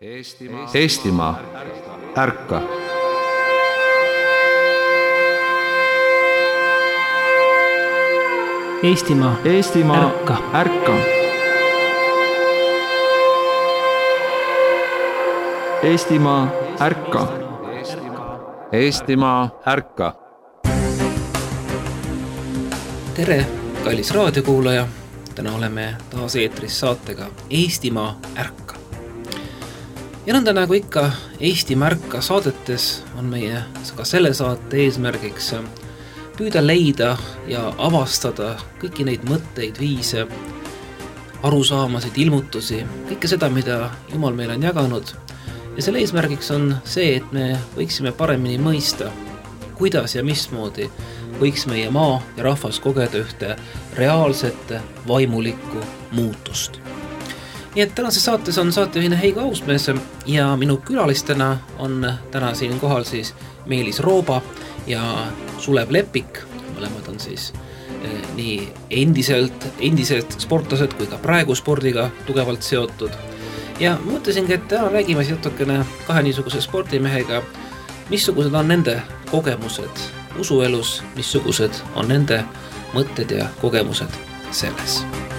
Eestimaa, ärka! Eestimaa, ärka! Ärka! Eestimaa, ärka! Eestimaa, ärka! Tere, kallis raadiokuulaja! Täna oleme taas eetris saatega Eestimaa, ärka! Ja nõnda nagu ikka Eestimaa ärka saadetes on meie ka selle saate eesmärgiks püüda leida ja avastada kõiki neid mõtteid, viise, arusaamasid, ilmutusi, kõike seda, mida Jumal meile on jaganud. Ja selle eesmärgiks on see, et me võiksime paremini mõista, kuidas ja mismoodi võiks meie maa ja rahvas kogeda ühte reaalset vaimulikku muutust. Nii et tänases saates on saatejuhina Heigo Ausmees ja minu külalistena on täna siin kohal siis Meelis Rooba ja Sulev Lepik. Mõlemad on siis nii endised sportlased kui ka praegu spordiga tugevalt seotud. Ja mõtlesingi, et täna räägime natukene kahe niisuguse spordimehega, missugused on nende kogemused usuelus, missugused on nende mõtted ja kogemused selles.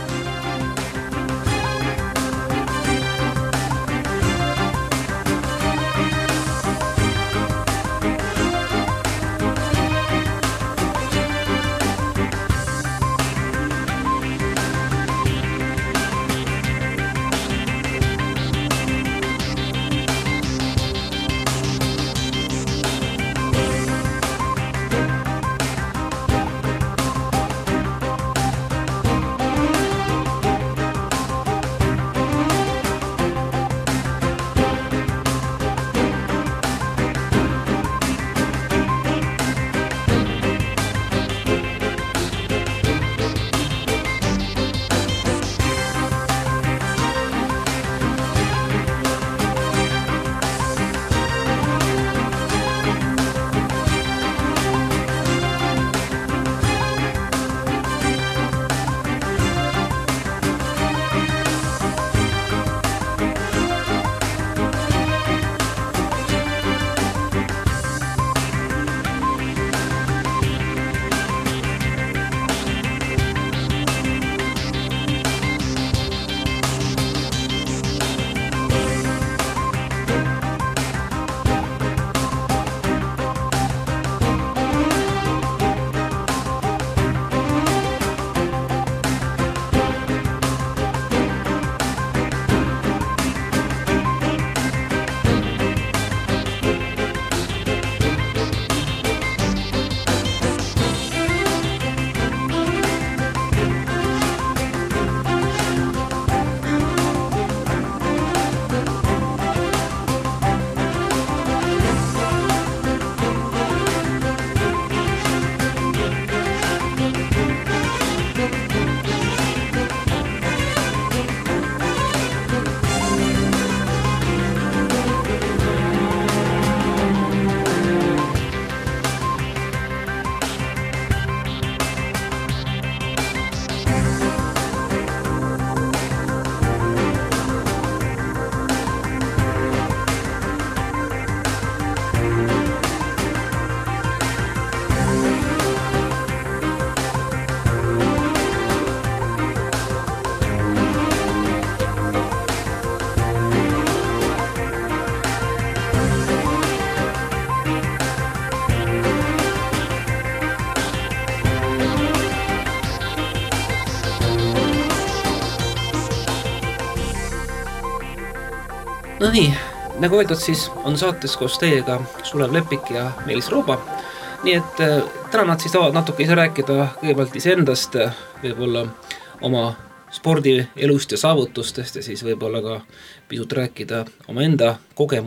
No nii, nagu öeldud, siis on saates koos teiega Sulev Lepik ja Meelis Rooba. Nii et täna nad siis tahavad natuke ise rääkida kõigepealt iseendast, võib-olla oma spordielust ja saavutustest ja siis võib-olla ka pisut rääkida oma enda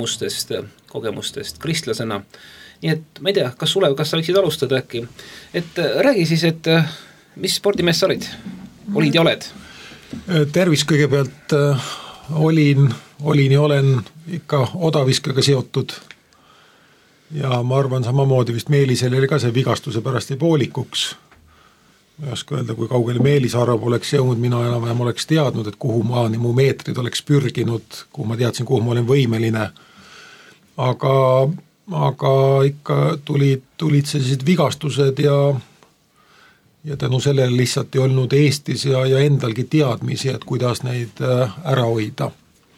kogemustest kristlasena. Nii et ma ei tea, kas Sulev, kas sa võiksid alustada äkki? Et räägi siis, et mis spordimees sa olid ja oled? Tervis kõigepealt olin ja olen ikka odaviskaga seotud ja ma arvan samamoodi vist Meelisel oli ka see vigastuse pärast ei poolikuks ma ei oska öelda, kui kaugele Meelis Arv oleks jõudnud, mina enam-vähem oleks teadnud, et kuhu maani mu meetrid oleks pürginud, kuhu ma teadsin, kuhu ma olen võimeline. Aga ikka tulid sellised vigastused ja tänu sellele lihtsalt ei olnud Eestis ja endalgi teadmisi, et kuidas neid ära hoida.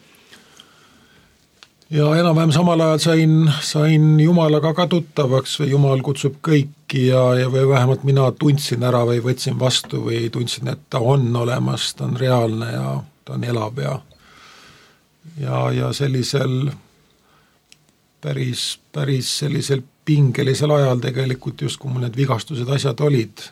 Ja enam-vähem samal ajal sain Jumalaga ka tuttavaks või Jumal kutsub kõiki ja või vähemalt mina tundsin ära või võtsin vastu või tundsin, et ta on olemas, ta on reaalne ja ta on elab ja sellisel päris sellisel pingelisel ajal tegelikult just kui mul need vigastused asjad olid,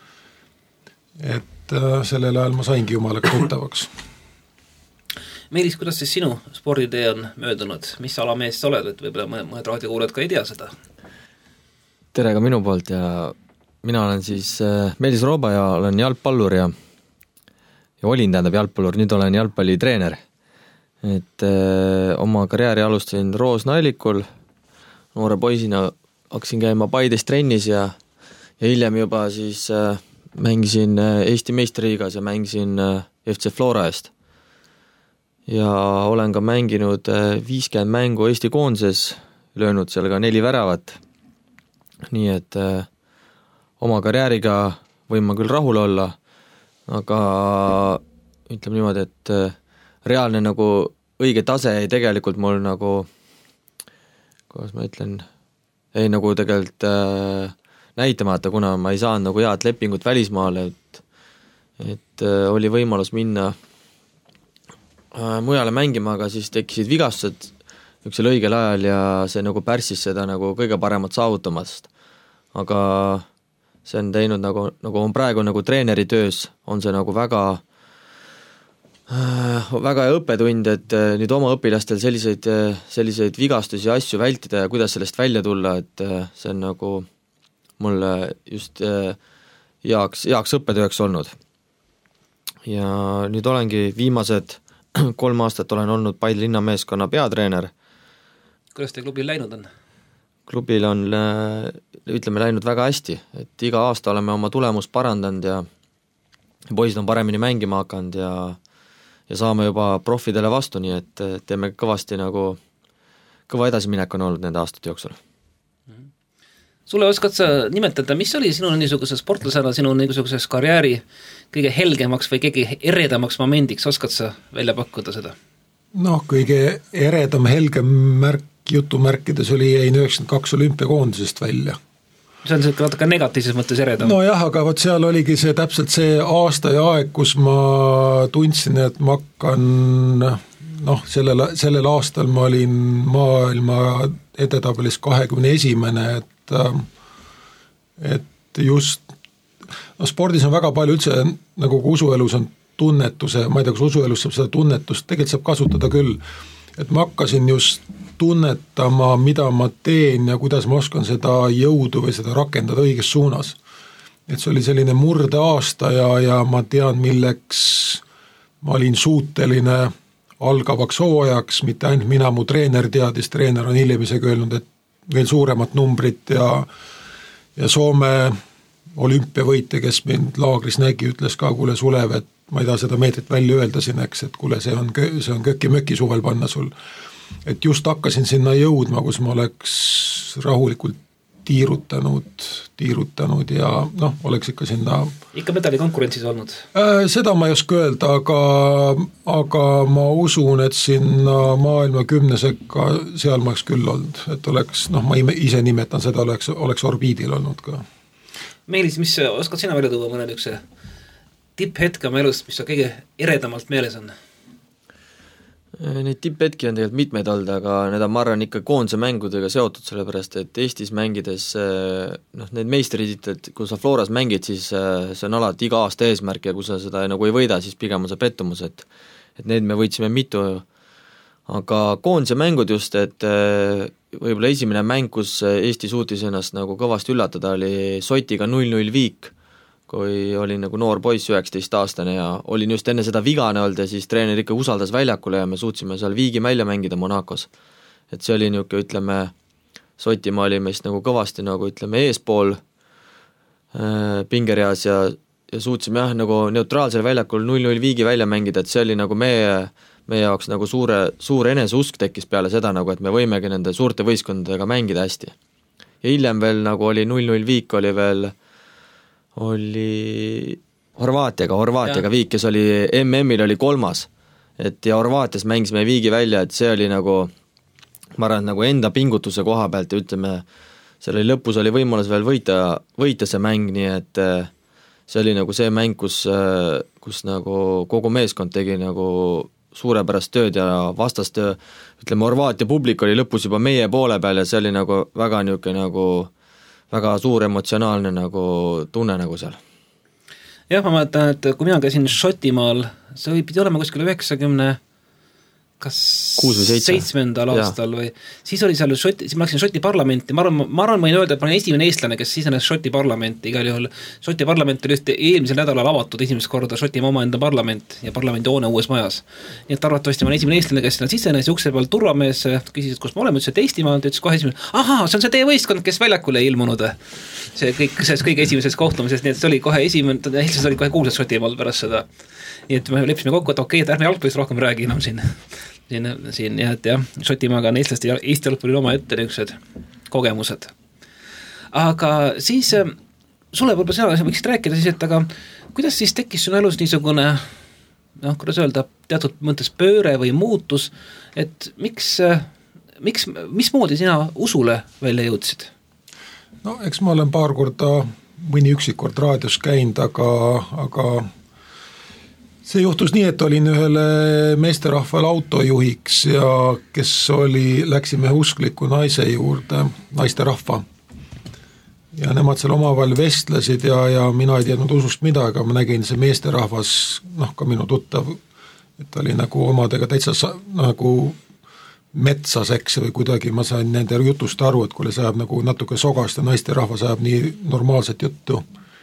et sellel ajal ma saingi Jumalaga tuttavaks. Meelis, kuidas siis sinu sporditee on möödunud? Mis alamees sa oled, et võib-olla mõned raadiokuulajad ka ei tea seda? Tere ka minu poolt ja mina olen siis Meelis Rooba ja olen jalgpallur ja olin jalgpallur, nüüd olen jalgpallitreener. Et oma karjääri alustasin Roosna-Allikul, noore poisina hakkasin käima Paides trennis ja hiljem juba siis mängisin Eesti meistriliigas ja mängisin FC Flora eest. Ja olen ka mänginud 50 mängu Eesti koondises, löönud seal ka 4 väravat. Nii et oma karjääriga võin ma küll rahul olla, aga ütleme niimoodi, et reaalne nagu õige tase ei tegelikult mul nagu, kuidas ma ütlen, ei nagu tegelikult näitamata, kuna ma ei saanud nagu head lepingut välismaale, et oli võimalus minna mujale mängima, aga siis tekkisid vigastused üksel õigel ajal ja see nagu pärssis seda nagu kõige paremat saavutamast. Aga see on teinud nagu on praegu nagu treeneri töös, on see nagu väga hea õppetund, et nüüd oma õpilastel selliseid vigastusi ja asju vältida ja kuidas sellest välja tulla, et see on nagu mulle just heaks õppetööks olnud. Ja nüüd olengi viimased 3 aastat olen olnud Paide linnameeskonna peatreener. Kuidas teie klubil läinud on? Klubil on, ütleme, läinud väga hästi, et iga aasta oleme oma tulemust parandanud ja poisid on paremini mängima hakanud ja saame juba profidele vastu, nii et teeme kõvasti nagu, kõva edasiminek on olnud nende aastate jooksul. Sulle oskad sa nimetada, mis oli sinu niisuguse sportlasena, sinu niisuguses karjääri kõige helgemaks või kõige eredamaks momendiks, oskad sa välja pakkuda seda? Kõige eredam helgem märk jutumärkides oli 92 olümpiakoondisest välja. See on natuke negatiivses mõttes eredam. Aga võt seal oligi see täpselt see aasta ja aeg, kus ma tundsin, et ma hakkan, sellel aastal ma olin maailma edetabelis 21, et just spordis on väga palju üldse, nagu kui usuelus on tunnetuse, ma ei tea, kus usuelus saab seda tunnetust, tegelikult saab kasutada küll, et ma hakkasin just tunnetama, mida ma teen ja kuidas ma oskan seda jõudu või seda rakendada õiges suunas. Et see oli selline murde aasta ja ma tean, milleks ma olin suuteline algavaks hooajaks, mitte ainult mina, mu treener teadis, treener on hiljem isegi öelnud, et veel suuremat numbrit ja Soome olümpiavõitja, kes mind laagris nägi, ütles ka, kuule Sulev, et ma ei taha seda meetrit välja öelda siin, eks, et kuule, see on köki-möki suvel panna sul. Et just hakkasin sinna jõudma, kus ma oleks rahulikult tiirutanud ja oleks ikka sinna... Ikka medali konkurentsis olnud? Seda ma ei oska öelda, aga ma usun, et sinna maailma 10 sekka seal ma oleks küll olnud, et oleks, ma ise nimetan seda, oleks orbiidil olnud ka. Meelis, mis oskad sina välja tuua mõne niisuguse tipphetke oma elust, mis on kõige eredamalt meeles on? Neid tipphetki on tegelikult mitmeid olnud, aga need on, ma arvan, ikka koondise mängudega seotud, sellepärast, et Eestis mängides need meistritiitlid, kui sa Floras mängid, siis see on alati iga aasta eesmärk ja kui sa seda nagu ei võida, siis pigem on see pettumus, et need me võitsime mitu, aga koondise mängud just, et võib-olla esimene mäng, kus Eesti suutis ennast nagu kõvasti üllatada, oli Sotiga 0-0 viik, kui olin nagu noor poiss, 19-aastane ja olin just enne seda vigane olnud ja siis treener ikka usaldas väljakule ja me suutsime seal viigi välja mängida Monacos. Et see oli niuke, ütleme, Sotimaa oli meist nagu kõvasti nagu, ütleme, eespool pingereas ja suutsime jah, nagu neutraalsel väljakul 0-0 viigi välja mängida, et see oli nagu meie jaoks nagu suur eneseusk tekkis peale seda nagu, et me võimegi nende suurte võistkondadega mängida hästi. Ja hiljem veel nagu oli 0-0 viik, oli Horvaatiaga viik, kes oli MM-il oli 3. Et ja Horvaatias mängisime viigi välja, et see oli nagu, ma arvan, nagu enda pingutuse koha pealt ja ütleme, selle lõpus oli võimalus veel võita see mäng, nii et see oli nagu see mäng, kus nagu kogu meeskond tegi nagu suurepärast tööd ja vastastöö, ütleme, Horvaatia publik oli lõpus juba meie poole peal ja see oli nagu väga niisugune nagu väga suur emotsionaalne nagu tunne nagu seal. Jah, ma mõtlen, et kui mina käisin Šotimaal, see pidi olema kuskil 90 kas 7. aastal või siis oli seal siis ma läksin Šoti parlamenti, ma arvan, võin öelda, et ma olen esimene eestlane, kes sisenes Šoti parlamenti, igal juhul Šoti parlament oli just eelmisel nädalal avatud esimest korda Šotimaa omaenda parlament ja parlamendi hoone uues majas. Nii et arvatavasti ma olen esimene eestlane, kes sinna sisenes ja ukse peal turvamees küsis, et kus ma olen, ütles, et Eestimaa, ütles kohe esimene, see on see teie võistkond, kes väljakule ei ilmunud. See kõige esimeses kohtumises, nii et see oli kohe esimene, eestlased oli kohe kuulsad Šotimaal pärast seda. Nii et me leppisime kokku, et okei, et ärme jalgpallist rohkem räägi enam siin ja et jah, Šotimaaga on eestlaste ja Eesti jalgpallil oma ette niisugused kogemused. Aga siis sulle võib-olla sina võiksid rääkida siis, et aga kuidas siis tekkis sinu elus niisugune kuidas öelda, teatud mõttes pööre või muutus, et mismoodi sina usule välja jõudsid? No eks ma olen paar korda, mõni üksikkord raadios käinud, aga see juhtus nii, et olin ühele meesterahval autojuhiks ja kes läksime uskliku naise juurde, naisterahva. Ja nemad seal omavahel vestlesid ja mina ei teadnud usust midagi, aga ma nägin see meesterahvas, ka minu tuttav, et oli nagu omadega täitsa nagu metsas, eks, või kuidagi ma sain nende jutust aru, et kui see ajab nagu natuke sogast ja naisterahvas ajab nii normaalset juttu.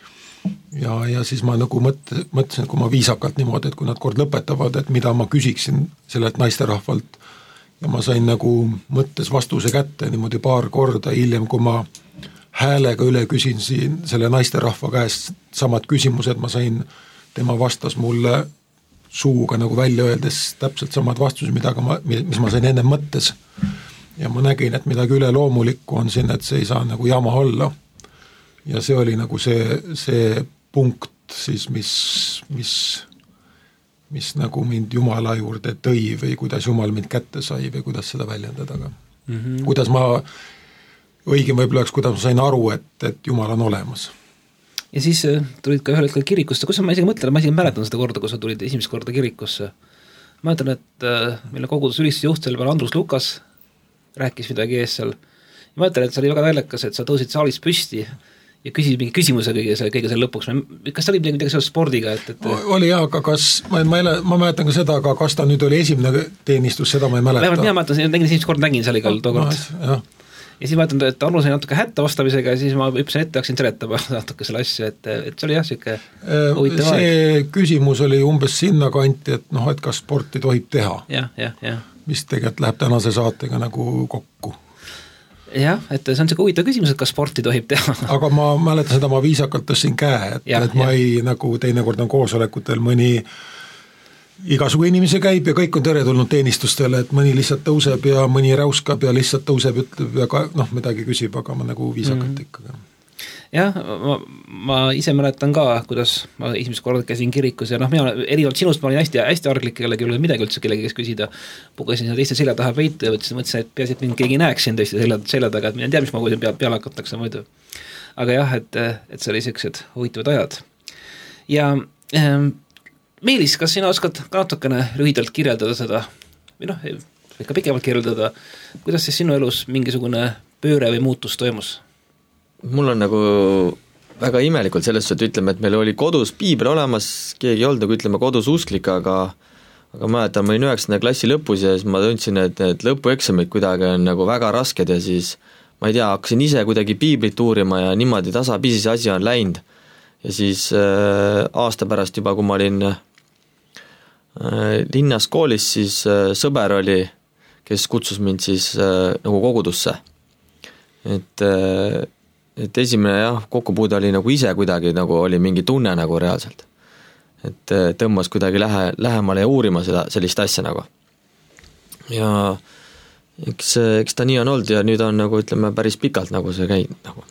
Ja siis ma nagu mõtlesin, kui ma viisakalt niimoodi, et kui nad kord lõpetavad, et mida ma küsiksin sellelt naisterahvalt ja ma sain nagu mõttes vastuse kätte niimoodi paar korda hiljem, kui ma häälega üle küsin siin selle naisterahva käest samad küsimused, ma sain, tema vastas mulle suuga nagu välja öeldes täpselt samad vastused, mis ma sain enne mõttes ja ma nägin, et midagi üle loomulikku on siin, et see ei saa nagu jama olla. Ja see oli nagu see punkt siis, mis nagu mind Jumala juurde tõi või kuidas Jumal mind kätte sai või kuidas seda väljendada. Kuidas ma, õigem võib-olla oleks, kuidas ma sain aru, et Jumal on olemas. Ja siis tulid ka ühel hetkel kirikusse, kus ma isegi mõtlen, ma isegi mäletan seda korda, kus sa tulid esimest korda kirikusse. Ma mõtlen, et meil on kogudus ülistuse juht, selle peal Andrus Lukas rääkis midagi ees seal. Ja ma mõtlen, et see oli väga väljakas, et sa tõusid saalis püsti ja küsid mingi küsimuse kõige selle lõpuks. Kas ta oli midagi seal spordiga? Oli jah, aga ma mäletan ka seda, aga kas ta nüüd oli esimene teenistus, seda ma ei mäleta. Mina mäletan, esimest kord nägin seal igal tookord. Ja siis ma mõtlen, et Arno sai natuke hätta vastamisega ja siis ma hüppasin ette, hakkasin seletama natuke selle asja, et see oli jah, siuke huvitav aeg. See küsimus oli umbes sinna kanti, et kas sporti tohib teha. Ja. Mis tegelikult läheb tänase saatega nagu kokku. Jah, et see on see huvitav küsimus, et kas sporti tohib teha. Aga ma mäletan seda, ma viisakalt tõssin käe, et ma ei nagu teinekord on koosolekutel mõni igasugu inimese käib ja kõik on teretulnud teenistustele, et mõni lihtsalt tõuseb ja mõni räuskab ja lihtsalt tõuseb, ütleb ja midagi küsib, aga ma nagu viisakalt ikkagi. Jah, ma ise mäletan ka, kuidas ma esimest korda käisin kirikus ja mina erinevalt sinust ma olin hästi arglik, kellegi üle midagi üldse kellegi kes küsida, pugesin seda teiste selja taha peitu ja mõtlesin, et peaasi, et mind keegi näeks siin tõesti selja taga, et mina ei tea, mis ma kui peale hakatakse muidu. Aga jah, et see oli sellised huvitavad ajad. Ja Meelis, kas sina oskad natukene lühidalt kirjeldada seda, või ikka pikemalt kirjeldada, kuidas siis sinu elus mingisugune pööre või muutus toimus? Mul on nagu väga imelikult selles, et ütleme, et meil oli kodus piibel olemas, keegi ei olnud nagu ütleme kodus usklik, aga mäletan, ma olin 9. klassi lõpus ja siis ma tundsin, et need lõpueksamid kuidagi on nagu väga rasked ja siis ma ei tea, hakkasin ise kuidagi piiblit uurima ja niimoodi tasapisi see asi on läinud. Ja siis aasta pärast juba, kui ma olin linnas koolis, siis sõber oli, kes kutsus mind siis nagu kogudusse. Et et esimene jah, kokkupuude oli nagu ise kuidagi nagu oli mingi tunne nagu reaalselt. Et tõmbas kuidagi lähemale ja uurima sellist asja nagu. Ja eks ta nii on olnud ja nüüd on nagu ütleme päris pikalt nagu see käinud nagu.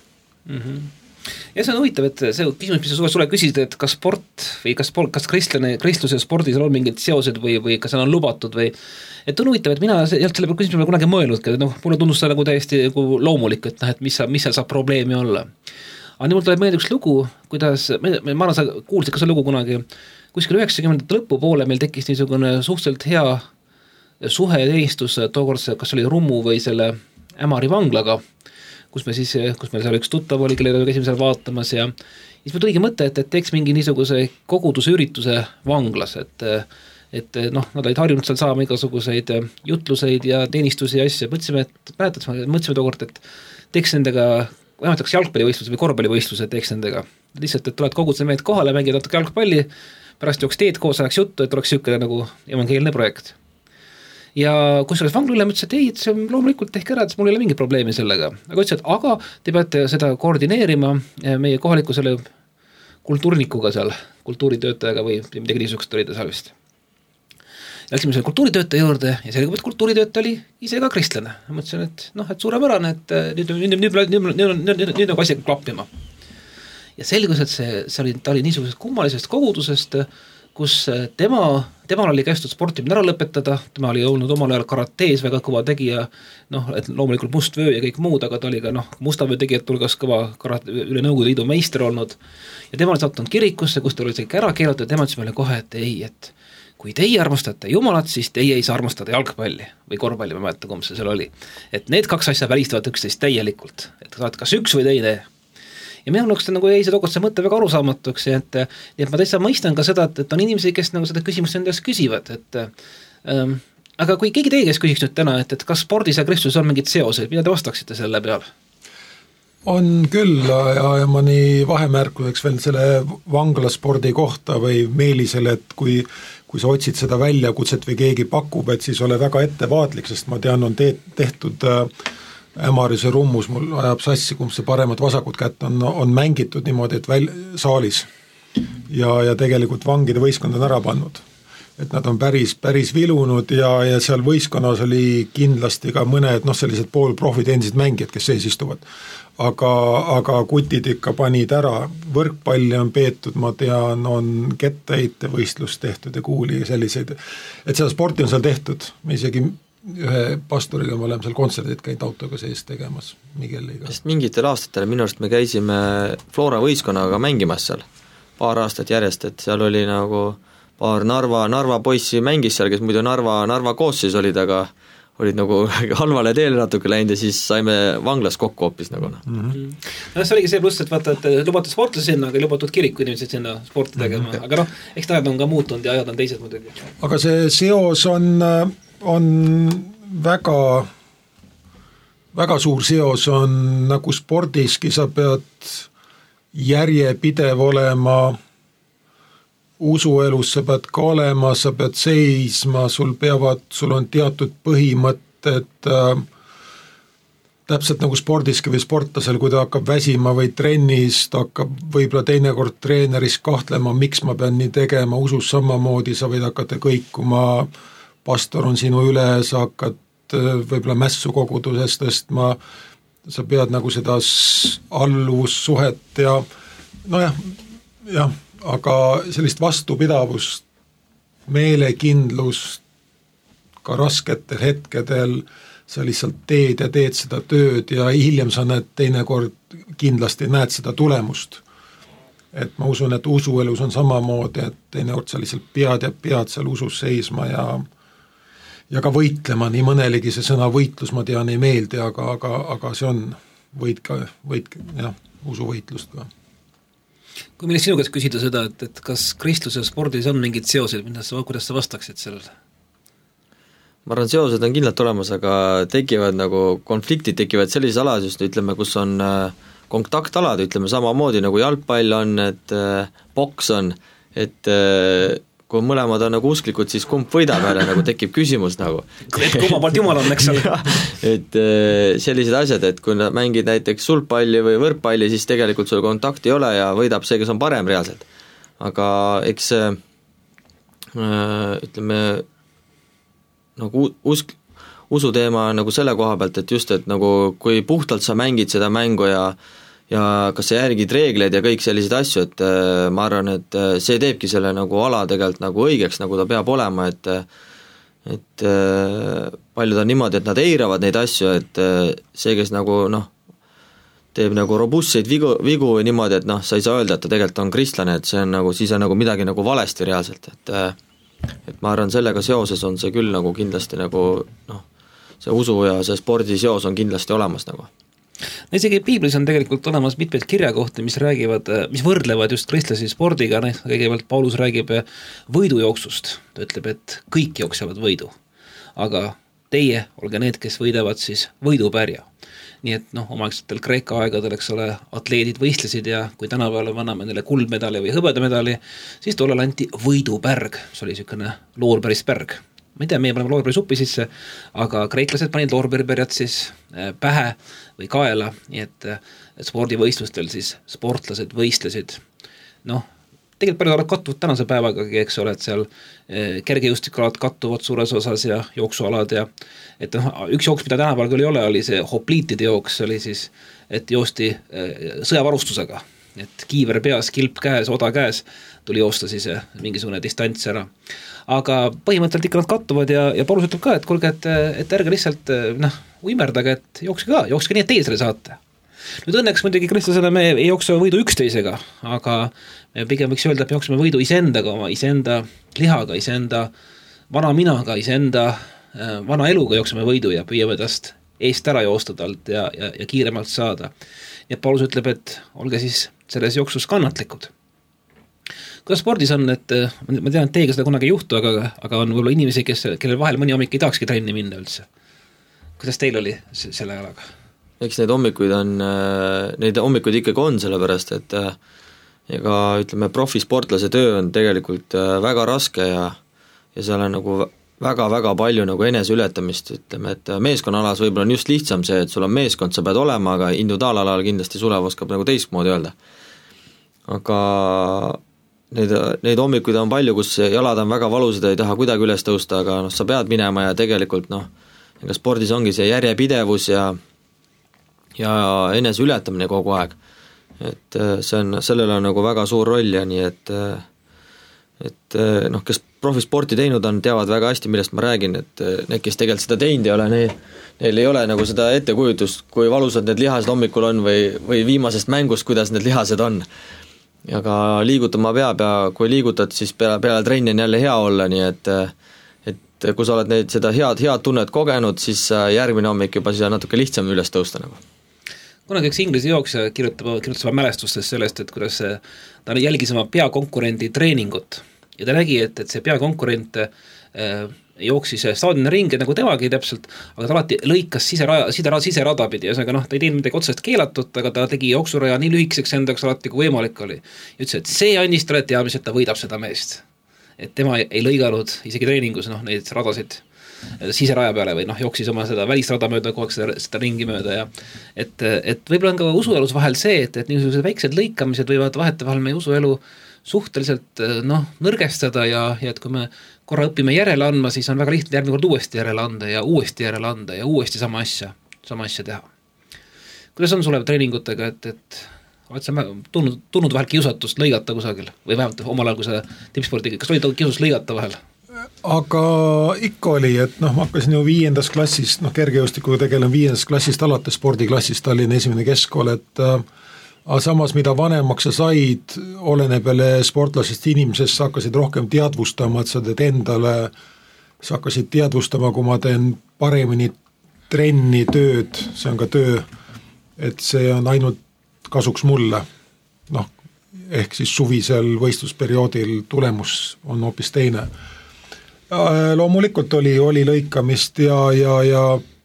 Ja see on huvitav, et see küsimus, mis sulle küsisid, et kas sport või kas kristlus ja spordis on mingid seosed või kas on lubatud või et on huvitav, et mina selle küsimusele kunagi mõelnudki, et mulle tundus seda nagu täiesti nagu loomulik, et mis seal saab probleemi olla. Aga nii mul tuleb meelde üks lugu, kuidas, ma arvan, sa kuulsid ka see lugu kunagi, kuskil 90. lõpupoole meil tekkis niisugune suhteliselt hea suhe teenistus tookord, kas oli Rummu või selle Ämari vanglaga, kus meil seal üks tuttav oli, kellele käisime seal vaatamas ja siis me tuligi mõte, et teeks mingi niisuguse koguduse ürituse vanglas, et nad olid harjunud seal saama igasuguseid jutluseid ja teenistusi ja asju, mõtlesime tookord, et teeks nendega vähemalt jalgpallivõistluse või korvpallivõistluse teeks nendega. Lihtsalt, et tuled koguduse mehed kohale, mängid natuke jalgpalli, pärast jooks teed koos, ajaks juttu, et oleks niisugune nagu evangeelne projekt. Ja kusjuures vanglule mõtles, et ei, et see loomulikult tehke ära, et mul ei ole mingit probleemi sellega. Aga ütles, et aga te peate seda koordineerima meie kohaliku selle kultuurnikuga seal, kultuuritöötajaga või midagi niisugust oli ta seal vist. Ja läksime selle kultuuritöötaja juurde ja sellega, et kultuuritöötaja oli ise ka kristlane. Mõtlesin, et suurepärane, et nüüd nagu asjaga klappima. Ja selgus, et ta oli niisugusest kummalisest kogudusest, kus temal oli kästud sportimine ära lõpetada, tema oli olnud omal ajal karatees väga kõva tegija, et loomulikult mustvöö ja kõik muud, aga ta oli ka mustavöö tegijad tulgas kõva üle Nõukogude Liidu meister olnud ja tema oli sattunud kirikusse, kus ta oli kõik ära keelatud ja tema ütles meile kohe, et ei, et kui teie armastate Jumalat, siis teie ei saa armastada jalgpalli või korvpalli, ma mäleta, kumb see seal oli. Et need kaks asja välistavad üksteist täielikult, et saad kas üks või teine. Ja minu jaoks nagu jäi see tookord see mõte väga arusaamatuks ja et ma täitsa mõistan ka seda, et on inimesi, kes nagu seda küsimust endast küsivad, aga kui keegi teie kes küsiks nüüd täna, et kas spordis ja kristlus on mingid seosed, mida te vastaksite selle peale? On küll ja ma nii vahemärkuseks veel selle vanglaspordi kohta või Meelisele, et kui sa otsid seda väljakutset või keegi pakub, et siis ole väga ettevaatlik, sest ma tean, on tehtud Ämaris ja Rummus, mul ajab sassi, kumb see paremad vasakut kätt on mängitud niimoodi, et saalis ja tegelikult vangide võistkond on ära pannud. Et nad on päris vilunud ja seal võistkonnas oli kindlasti ka mõned sellised poolprofid endised mängijad, kes sees istuvad. Aga kutid ikka panid ära, võrkpalli on peetud, ma tean, on kettaheite võistlus tehtud ja kuuli ja selliseid, et seda sporti on seal tehtud, me isegi ühe pastoriga me oleme seal kontserdid käinud autoga sees tegemas Migueliga. Sest mingitel aastatel minu arust me käisime Flora võistkonnaga mängimas seal paar aastat järjest, et seal oli nagu paar Narva poissi mängis seal, kes muidu Narva koosseis olid, aga olid nagu halvale teele natuke läinud ja siis saime vanglas kokku hoopis nagu. See oligi see pluss, et vaata, et lubatud sportlasi sinna, aga lubatud kiriku inimesed sinna sporti tegema, aga eks ajad on ka muutunud ja ajad on teised muidugi. Aga see seos on väga, väga suur seos on nagu spordiski, sa pead järjepidev olema usuelus, sa pead ka olema, sa pead seisma, sul on teatud põhimõtted, täpselt nagu spordiski või sportlasel, kui ta hakkab väsima või trennis, ta hakkab võib-olla teinekord treeneris kahtlema, miks ma pean nii tegema, usus samamoodi, sa võid hakata kõikuma, pastor on sinu üle, sa hakkad võib-olla mässu koguduses tõstma, sa pead nagu seda alluvussuhet ja jah, aga sellist vastupidavust, meelekindlust ka rasketel hetkedel, sa lihtsalt teed seda tööd ja hiljem sa teinekord kindlasti näed seda tulemust. Et ma usun, et usuelus on samamoodi, et teinekord sa lihtsalt pead seal usus seisma ja ka võitlema, nii mõnelegi see sõna võitlus, ma tean, ei meeldi, aga see on usuvõitlust ka. Kui meil sinu käest küsida seda, et kas kristlus ja spordis on mingid seosed, kuidas sa vastaksid sellele? Ma arvan, seosed on kindlalt olemas, aga konfliktid tekivad sellises alas, just ütleme, kus on kontaktalad, ütleme samamoodi nagu jalgpall on, et boks on, et kui mõlemad on nagu usklikud, siis kumb võidab jälle, nagu tekib küsimus nagu. Et kumma poolt jumal on, eks ole. Et sellised asjad, et kui mängid näiteks sulgpalli või võrkpalli, siis tegelikult sul kontakti ei ole ja võidab see, kes on parem reaalselt. Aga eks ütleme nagu usuteema nagu selle koha pealt, et just, et nagu kui puhtalt sa mängid seda mängu ja kas sa järgid reegleid ja kõik sellised asju, et ma arvan, et see teebki selle nagu ala tegelikult nagu õigeks, nagu ta peab olema, et paljud on niimoodi, et nad eiravad neid asju, et see, kes nagu teeb nagu robustseid vigu niimoodi, et sa ei saa öelda, et ta tegelikult on kristlane, et see on nagu, siis on nagu midagi nagu valesti reaalselt, et ma arvan, sellega seoses on see küll nagu kindlasti nagu see usu ja see spordi seos on kindlasti olemas nagu. No isegi piiblis on tegelikult olemas mitmeid kirjakohti, mis võrdlevad just kristlasi spordiga, kõigepealt Paulus räägib võidujooksust, ta ütleb, et kõik jooksevad võidu, aga teie olge need, kes võidavad siis võidupärja. Nii et omaegsetel Kreeka aegadel, eks ole, atleedid võistlesid ja kui tänapäeval anname neile kuldmedali või hõbedamedali, siis tollal anti võidupärg, see oli niisugune loorberistpärg. Ma ei tea, meie paneme loorberisuppi sisse, aga kreeklased panid loorberipärjad siis pähe või kaela, nii et spordivõistlustel siis sportlased võistlesid. Tegelikult palju alad kattuvad tänase päevaga, eks ole, et seal kergejõustikalad kattuvad suures osas ja jooksualad ja et üks jooks, mida tänapäeval küll ei ole, oli see hopliitide jooks, oli siis, et joosti sõjavarustusega, et kiiver peas, kilp käes, oda käes, tuli joosta siis mingisugune distants ära. Aga põhimõtteliselt ikka nad kattuvad ja Paulus ütleb ka, et kuulge, et ärge lihtsalt uimerdage, et jookske nii, et teie selle saate. Nüüd õnneks muidugi kristlasele me ei jookse võidu üksteisega, aga me pigem võiks öelda, et me jookseme võidu iseendaga, oma iseenda lihaga, iseenda vana minaga, iseenda vana eluga jookseme võidu ja püüame tast eest ära joosta talt ja kiiremalt saada. Nii et Paulus ütleb, et olge siis selles jooksus kannatlikud. Kuidas spordis on, et ma tean, et teiega seda kunagi ei juhtu, aga on võib-olla inimesi, kellel vahel mõni hommik ei tahakski trenni minna üldse. Kuidas teil oli selle alaga? Eks neid hommikuid ikkagi on, sellepärast, et ega ütleme, profisportlase töö on tegelikult väga raske ja seal on nagu väga-väga palju nagu enese ületamist, ütleme, et meeskonnaalas võib-olla on just lihtsam see, et sul on meeskond, sa pead olema, aga individuaalalal kindlasti Sulev oskab nagu teistmoodi öelda. Aga neid hommikuid on palju, kus jalad on väga valusad ja ei taha kuidagi üles tõusta, aga sa pead minema ja tegelikult ega spordis ongi see järjepidevus ja enese ületamine kogu aeg. Et sellel on nagu väga suur roll ja nii, et kes profisporti teinud on, teavad väga hästi, millest ma räägin, et need, kes tegelikult seda teinud ei ole, neil ei ole nagu seda ettekujutust, kui valusad need lihased hommikul on või viimasest mängust, kuidas need lihased on. Aga liigutama peab ja kui liigutad, siis peale trenni on jälle hea olla, nii et kui sa oled seda head tunnet kogenud, siis järgmine hommik juba siis on natuke lihtsam üles tõusta nagu. Kunagi üks inglise jooksja kirjutas mälestustes sellest, et kuidas ta jälgis oma peakonkurendi treeningut ja ta nägi, et see peakonkurent jooksis staadioni ringi nagu temagi täpselt, aga ta alati lõikas siserada pidi, ta ei teinud midagi otsest keelatud, aga ta tegi jooksuraja nii lühikeseks endaks alati, kui võimalik oli. Ja ütles, et see andis talle teadmis, et ta võidab seda meest. Et tema ei lõiganud isegi treeningus neid radasid siseraja peale või jooksis oma seda välisrada mööda kogu aeg seda ringi mööda ja et võib-olla on ka usuelus vahel see, et niisugused väiksed lõikamised võivad vahetevahel meie usuelu suhteliselt nõrgestada ja et kui me korra õpime järele andma, siis on väga lihtne järgmine kord uuesti järele anda ja uuesti sama asja teha. Kuidas on sulle treeningutega, et oled sa tulnud vahel kiusatust lõigata kusagil või vähemalt omal ajal, kui sa tippspordi, kas oli kiusust lõigata vahel? Aga ikka oli, et ma hakkasin ju 5. klassist, kergejõustikuga tegelen 5. klassist alates spordiklassist Tallinna esimene keskkool, et aga samas, mida vanemaks sa said, oleneb jälle sportlasest inimesest, sa hakkasid rohkem teadvustama, et sa teed endale, sa hakkasid teadvustama, kui ma teen paremini trenni, tööd, see on ka töö, et see on ainult kasuks mulle, ehk siis suvisel võistlusperioodil tulemus on hoopis teine. Loomulikult oli lõikamist ja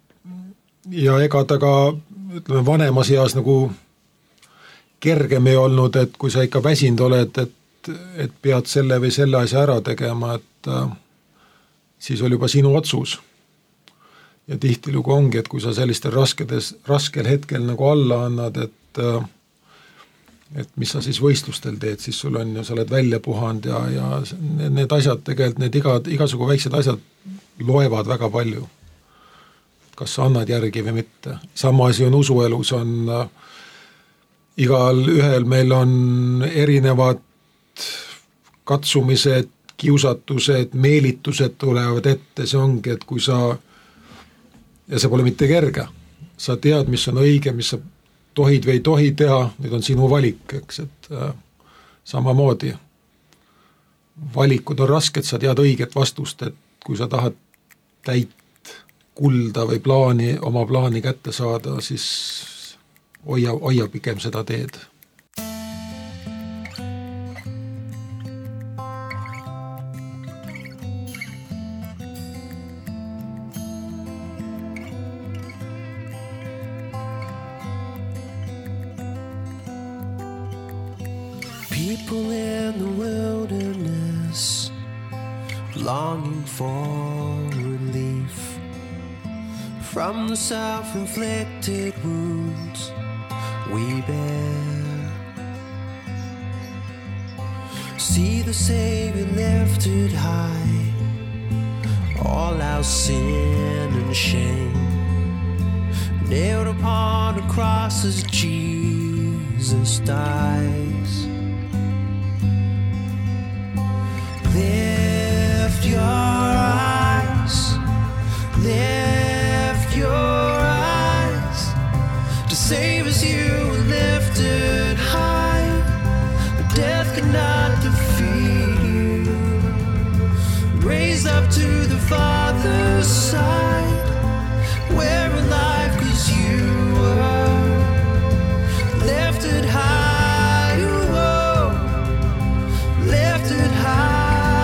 ega ta ka ütleme, vanemas eas nagu kergem ei olnud, et kui sa ikka väsinud oled, et et pead selle või selle asja ära tegema, et siis oli juba sinu otsus. Ja tihtilugu ongi, et kui sa sellistel raskel hetkel nagu alla annad, et mis sa siis võistlustel teed, siis sul on ju, sa oled välja puhanud ja need asjad tegelikult, need igasugu väiksed asjad loevad väga palju. Kas sa annad järgi või mitte. Sama asi on usuelus, on igal ühel meil on erinevad katsumised, kiusatused, meelitused tulevad ette, see ongi, et kui sa, ja see pole mitte kerge, sa tead, mis on õige, mis sa tohid või ei tohi teha, nüüd on sinu valik, eks, et samamoodi valikud on rasked, sa tead õiget vastust, et kui sa tahad täit kulda või oma plaani kätte saada, siis hoia pigem seda teed. People in the wilderness longing for relief from the self-inflicted wounds we bear. See the Savior lifted high, all our sin and shame, nailed upon a cross as Jesus dies. Lift your eyes, lift your eyes, to save us you were lifted high, but death could not defeat you. Raised up to the Father's side, where alive 'cause you were lifted high, lifted high.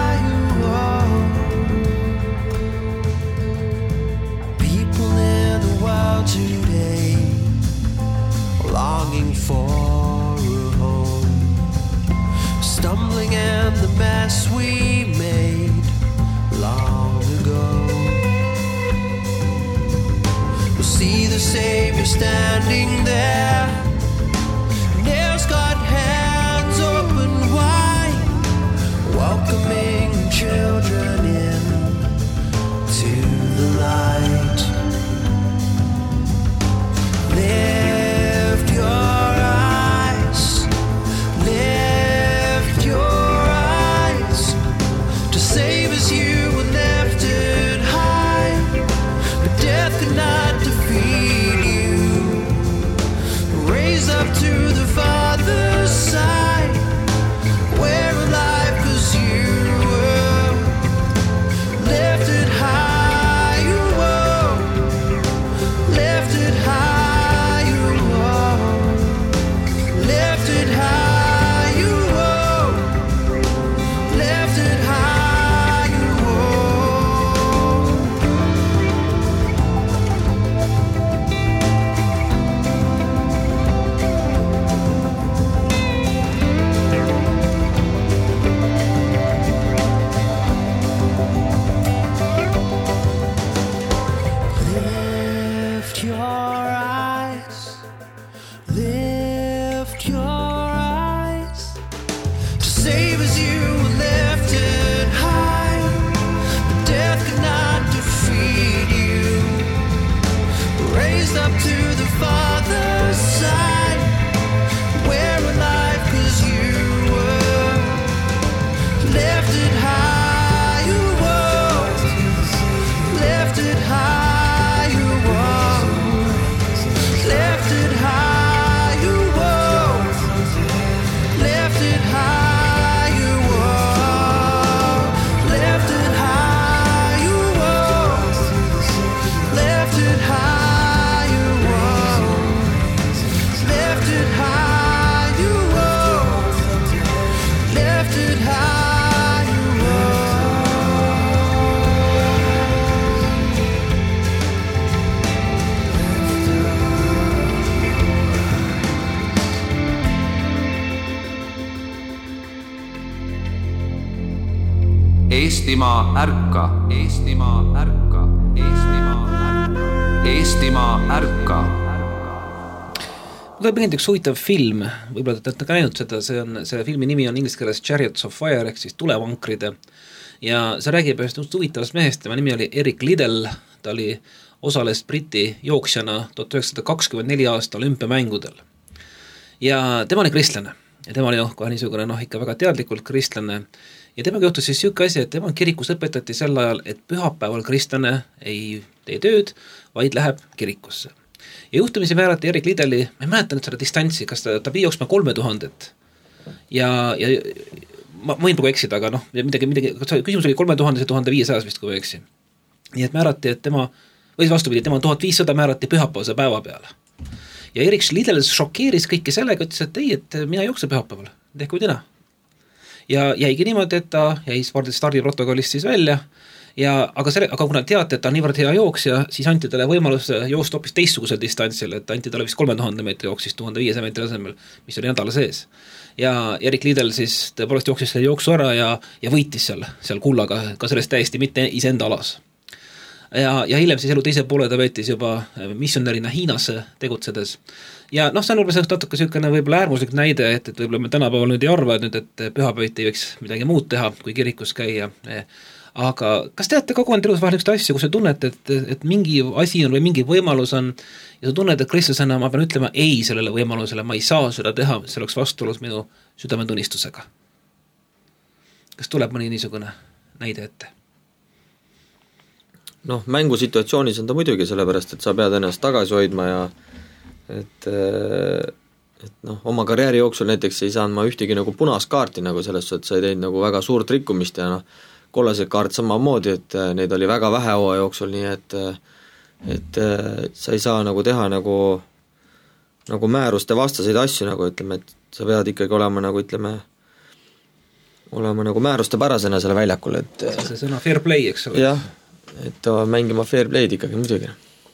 Today, longing for a home, stumbling in the mess we made long ago. We'll see the Savior standing there, nail-scarred hands open wide, welcoming children in to the light. Lift your eyes, lift your eyes, to save us you were lifted high, but death could not defeat you. Raise up to the Father's side, where alive 'cause you were lifted high, you were lifted high. Eestimaa ärka, Eestimaa ärka, Eestimaa ärka, Eestimaa ärka. Mulle meeldib üks huvitav film, võib-olla te olete ka näinud seda, selle filmi nimi on inglise keeles Chariots of Fire ehk siis tulevankride ja see räägib ühest huvitavast mehest, tema nimi oli Eric Liddell, ta osales Briti jooksjana 1924 aasta olümpiamängudel ja tema oli kristlane ja tema oli kohe niisugune ikka väga teadlikult kristlane ja temaga juhtus siis siuke asi, et tema kirikus õpetati sel ajal, et pühapäeval kristlane ei tee tööd, vaid läheb kirikusse. Ja juhtumisi määrati Erik Lideli, ma ei mäleta nüüd seda distantsi, kas ta pidi jooksma 3000 ja ma võin praegu eksida, aga midagi, küsimus oli 3000 ja 1500 vist, kui ma eksin. Nii et määrati, et tema, või vastupidi, tema 1500 määrati pühapäevase päeva peale. Ja Erik Lidel šokeeris kõiki sellega, ütles, et ei, et mina jookse pühapäeval, tehku tina. Ja jäigi niimoodi, et ta jäi stardiprotokollist siis välja, aga kuna teate, et ta on niivõrd hea jooksja, siis anti talle võimalus joosta hoopis teistsugusel distantsil, et anti talle vist 3000 meetri jooksis 1500 meetri asemel, mis oli nädala sees. Ja Erik Lidel siis tõepoolest jooksis selle jooksu ära ja võitis seal kullaga, ka sellest täiesti mitte iseenda alas. Ja hiljem siis elu teise poole ta veetis juba missionärina Hiinasse tegutsedes. Ja see on võib-olla natuke selline võib-olla äärmuslik näide, et võib-olla me tänapäeval nüüd ei arva, et pühapäeviti võiks midagi muud teha, kui kirikus käia. Aga kas teate kogu aeg elus vahel üks asja, kus sa tunned, et mingi asi on või mingi võimalus on ja sa tunned, et kristlasena ma pean ütlema ei sellele võimalusele, ma ei saa seda teha, see oleks vastuolus minu südametunnistusega. Kas tuleb mõni niisugune näide ette? Mängusituatsioonis on ta muidugi sellepärast, et sa pead ennast tagasi hoidma ja et oma karjääri jooksul näiteks ei saanud ma ühtegi punaskaarti selles suhtes, sa ei teinud väga suurt rikkumist ja kollased kaart samamoodi, et neid oli väga vähe hooa jooksul, nii et sa ei saa teha määruste vastaseid asju, ütleme, et sa pead ikkagi olema olema määruste pärasena selle väljakul, et see sõna fair play, eks ole? Jah, et mängima fair play'd ikkagi muidugi.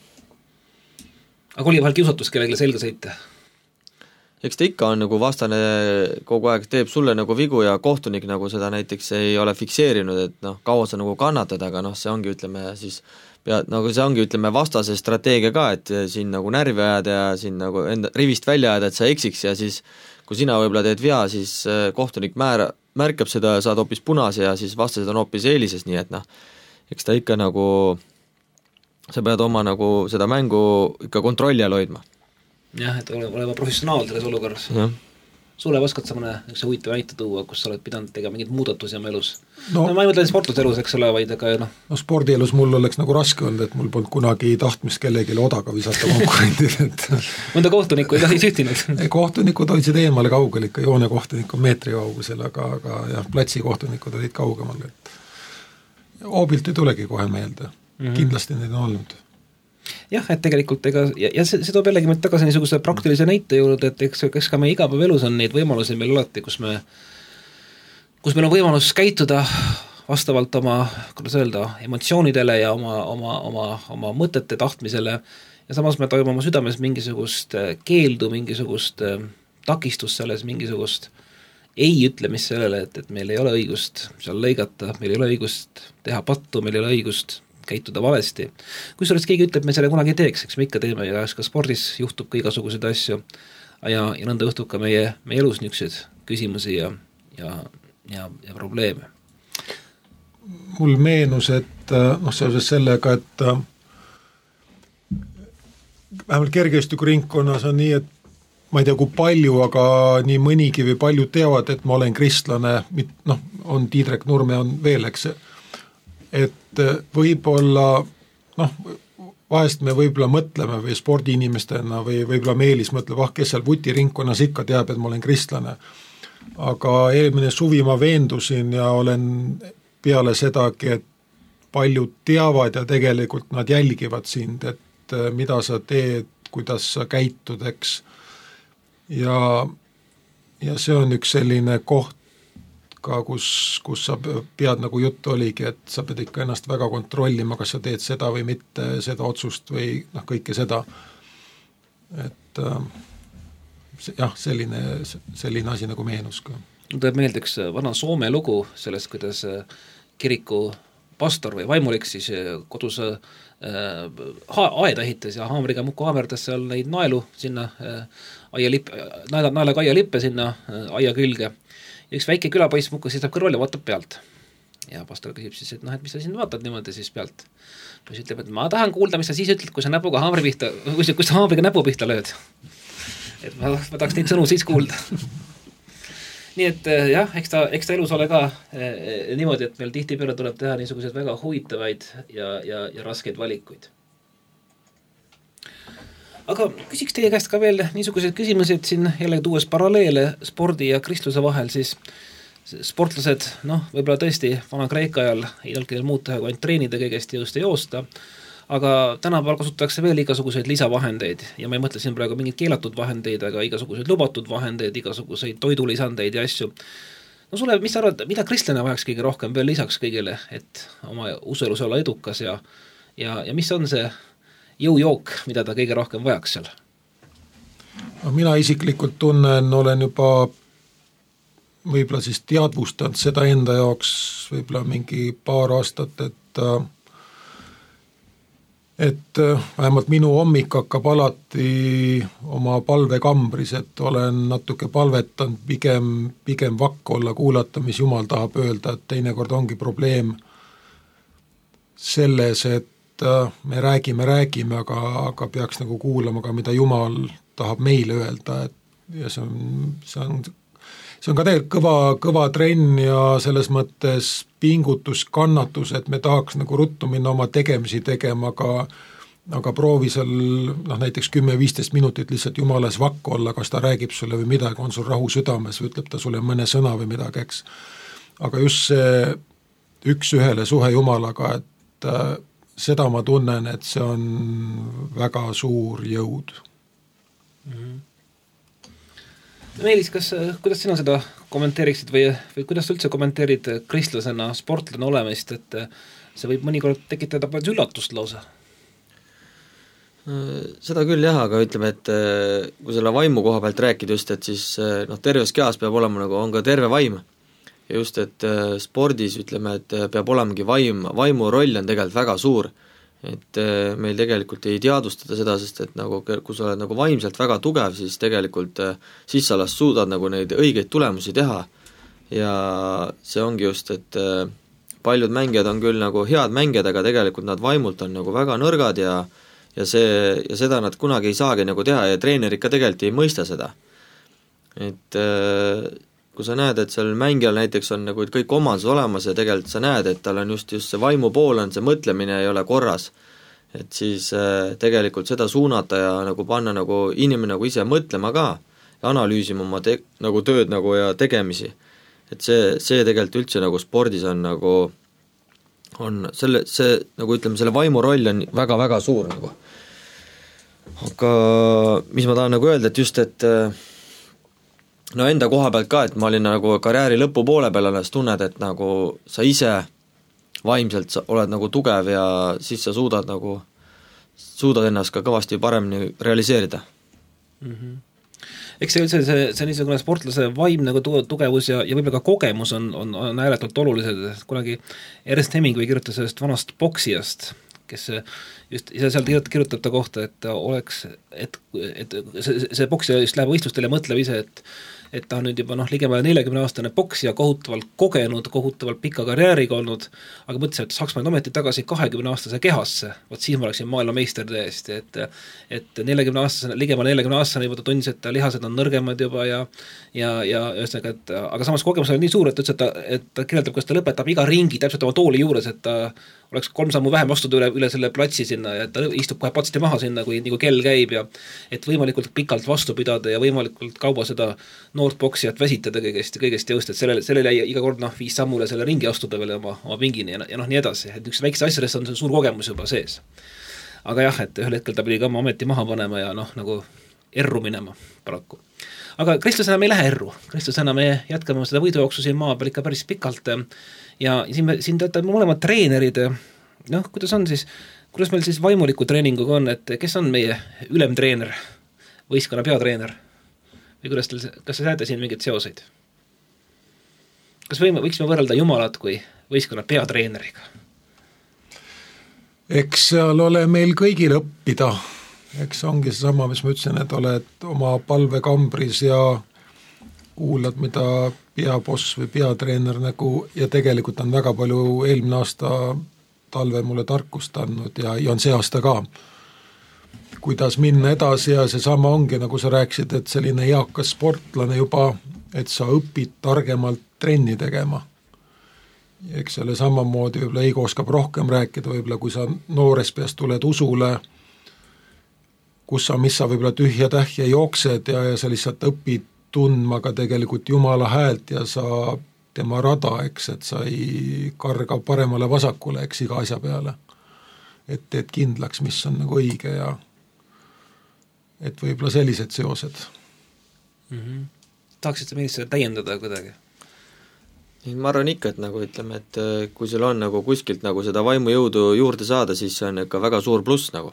Aga oli vahel kiusatus kellelegi selga sõita? Eks ta ikka on vastane kogu aeg teeb sulle vigu ja kohtunik seda näiteks ei ole fikseerinud, et kaua sa kannatad, aga see ongi, ütleme, siis pead, see ongi, ütleme, vastase strateegia ka, et siin närvi ajada ja siin enda rivist välja ajada, et sa eksiks ja siis kui sina võib-olla teed vea, siis kohtunik märkab seda ja saad hoopis punase ja siis vastased on hoopis eelises, nii et eks ta ikka sa pead oma seda mängu ikka kontrolli all hoidma. Jah, et olema professionaal selles olukorras. Jah. Sulle oskad sa mõne huvitav näite tuua, kus sa oled pidanud tegema mingid muudatusi oma elus? Ma ei mõtle sportluse elus, eks ole, vaid aga spordielus mul oleks raske olnud, et mul polnud kunagi tahtmist kellelegi odaga visata konkurendid. Mõnda kohtunikku ei tahi sühtinud? Kohtunikud hoidsid eemale kaugel, ikka joonekohtunik on meetri kaugusel, aga platsi kohtunikud olid kaugemal. Hoobilt ei tulegi kohe meelde. Kindlasti neid on olnud. Jah, et tegelikult ja see toob jällegi meid tagasi niisuguse praktilise näite juurde, et eks ka meie igapäeva elus on neid võimalusi meil alati, kus meil on võimalus käituda vastavalt oma, kuidas öelda, emotsioonidele ja oma mõtete tahtmisele ja samas me toimub oma südames mingisugust keeldu, mingisugust takistust selles, mingisugust ei ütlemist sellele, et meil ei ole õigust seal lõigata, meil ei ole õigust teha pattu, meil ei ole õigust käituda valesti. Kui keegi ütleb, me selle kunagi teeks, eks me ikka teeme ja ka spordis juhtub ka igasuguseid asju ja nõnda juhtub ka meie elus niisuguseid küsimusi ja probleeme. Mul meenus, et seoses sellega, et vähemalt kergejõustikuringkonnas on nii, et ma ei tea, kui palju, aga nii mõnigi või palju teavad, et ma olen kristlane, on Tiidrek Nurme, on veel, eks et võib-olla, vahest me võib-olla mõtleme või spordiinimestena või võib-olla Meelis mõtleb, kes seal vutiringkonnas ikka teab, et ma olen kristlane. Aga eelmine suvi ma veendusin ja olen peale sedagi, et paljud teavad ja tegelikult nad jälgivad sind, et mida sa teed, kuidas sa käitud, eks. Ja see on üks selline koht, ka kus sa pead, juttu oligi, et sa pead ikka ennast väga kontrollima, kas sa teed seda või mitte, seda otsust või kõike seda. Et selline asi meenus ka. Tuleb meelde üks vana Soome lugu sellest, kuidas kiriku pastor või vaimulik siis kodus aeda ehitas ja haamriga muku haamerdas seal neid naelu sinna naelaga aialippe sinna aia külge. Ja üks väike külapoiss mukus seisab kõrval ja vaatab pealt. Ja pastor küsib siis, et mis sa siin vaatad niimoodi siis pealt. Poiss ütleb, et ma tahan kuulda, mis sa siis ütled, kui sa näpuga kui sa haamriga näpu pihta lööd. Et ma tahaks neid sõnu siis kuulda. Nii et jah, eks ta elus ole ka niimoodi, et meil tihtipeale tuleb teha niisuguseid väga huvitavaid ja raskeid valikuid. Aga küsiks teie käest ka veel niisuguseid küsimusi, et siin jälle tuues paralleele spordi ja kristluse vahel, siis sportlased, võib-olla tõesti vana Kreeka ajal ei olnud kellel muud teha, kui ainult treenida kõigest jõust ja joosta, aga tänapäeval kasutatakse veel igasuguseid lisavahendeid ja ma ei mõtle siin praegu mingeid keelatud vahendeid, aga igasuguseid lubatud vahendeid, igasuguseid toidulisandeid ja asju. Sulle, mis sa arvad, mida kristlane vajaks kõige rohkem veel lisaks kõigile, et oma usuelus olla edukas ja mis on see jõujook, mida ta kõige rohkem vajaks seal? Mina isiklikult tunnen, olen juba võib-olla siis teadvustanud seda enda jaoks võib-olla mingi paar aastat, et vähemalt minu hommik hakkab alati oma palvekambris, et olen natuke palvetanud pigem vakk olla, kuulata, mis Jumal tahab öelda, et teinekord ongi probleem selles, et me räägime, aga peaks nagu kuulama ka, mida Jumal tahab meile öelda, ja see on ka tegelikult kõva trenn ja selles mõttes pingutus, kannatus, et me tahaks nagu ruttu minna oma tegemisi tegema, aga proovi seal näiteks 10-15 minutit lihtsalt Jumalas vakk olla, kas ta räägib sulle või midagi, on sul rahu südames või ütleb ta sulle mõne sõna või midagi, eks. Aga just see üks-ühele suhe Jumalaga, et seda ma tunnen, et see on väga suur jõud. Meelis, kuidas sina seda kommenteeriksid või kuidas üldse kommenteerid kristlasena sportlane olemist, et see võib mõnikord tekitada palju üllatust lausa? Seda küll jah, aga ütleme, et kui selle vaimu koha pealt rääkida just, et siis terves kehas peab olema on ka terve vaim. Ja just, et spordis ütleme, et peab olemagi vaimu roll on tegelikult väga suur. Et meil tegelikult ei teadvustada seda, sest et kui sa oled vaimselt väga tugev, siis tegelikult siis sa suudad neid õigeid tulemusi teha ja see ongi just, et paljud mängijad on küll head mängijad, aga tegelikult nad vaimult on väga nõrgad ja seda nad kunagi ei saagi teha ja treener ikka tegelikult ei mõista seda. Et kui sa näed, et seal mängijal näiteks on kõik omandus olemas ja tegelikult sa näed, et tal on just see vaimu pool on, see mõtlemine ei ole korras, et siis tegelikult seda suunata ja panna inimene ise mõtlema ka ja analüüsima oma tööd ja tegemisi. Et see tegelikult üldse spordis on ütleme, selle vaimu roll on väga-väga suur . Aga mis ma tahan öelda, et just, et enda koha pealt ka, et ma olin karjääri lõpu poole peal alles tunned, et sa ise vaimselt oled tugev ja siis sa suudad ennast ka kõvasti paremini realiseerida. Eks see niisugune sportlase vaim tugevus ja võib-olla ka kogemus on ääretult olulised. Kunagi Ernest Hemingway kirjutas sellest vanast poksijast, kes just ise seal kirjutab ta kohta, et see poksija just läheb võistlustele ja mõtleb ise, et ta on nüüd juba ligemale 40-aastane poksija, kohutavalt kogenud, kohutavalt pika karjääriga olnud, aga mõtlesin, et saaks ma ometi tagasi 20-aastase kehasse, võt siis ma oleksin maailmameister täiesti, et 40-aastasena, ligemale 40-aastasena juba ta tundis, et ta lihased on nõrgemad juba ja ühesõnaga, aga samas kogemus oli nii suur, et ta kirjeldab, kas ta lõpetab iga ringi täpselt oma tooli juures, et ta oleks 3 sammu vähem astuda üle selle platsi sinna ja ta istub kohe patsti maha sinna, kui kell käib ja et võimalikult pikalt vastu pidada ja võimalikult kaua seda noort poksijat väsitada kõigest jõust, et sellele iga kord 5 sammu üle selle ringi astuda veel oma pingini ja nii edasi, et üks väikse asjadest on suur kogemus juba sees. Aga jah, et ühel hetkel ta pidi ka oma ameti maha panema ja erru minema paraku. Aga kristlasena me ei lähe erru, kristlasena me jätkame seda võidujooksu siin maa peal ikka päris pikalt ja siin teate mõlemad treenerid, kuidas meil siis vaimuliku treeninguga on, et kes on meie ülemtreener, võistkonna peatreener või kas te näete siin mingeid seoseid? Kas võiksime võrrelda Jumalat kui võistkonna peatreeneriga? Eks seal ole meil kõigil õppida, eks ongi see sama, mis ma ütlesin, et oled oma palvekambris ja kuulad, mida peaboss või peatreener nagu ja tegelikult on väga palju eelmine aasta talve mulle tarkust andnud ja on see aasta ka. Kuidas minna edasi ja see sama ongi, nagu sa rääkisid, et selline eakas sportlane juba, et sa õpid targemalt trenni tegema. Eks selle samamoodi võib-olla Eigo oskab rohkem rääkida, võib-olla kui sa noores peast tuled usule, mis sa võib-olla tühja tähja jooksed ja sa lihtsalt õpid tundma ka tegelikult Jumala häält ja sa tema rada, eks, et sa ei karga paremale vasakule, eks, iga asja peale. Et teed kindlaks, mis on nagu õige ja et võib-olla sellised seosed. Tahaksid sa meelist seda täiendada kuidagi? Ma arvan ikka, et nagu ütleme, et kui sul on nagu kuskilt nagu seda vaimujõudu juurde saada, siis see on ikka väga suur pluss nagu.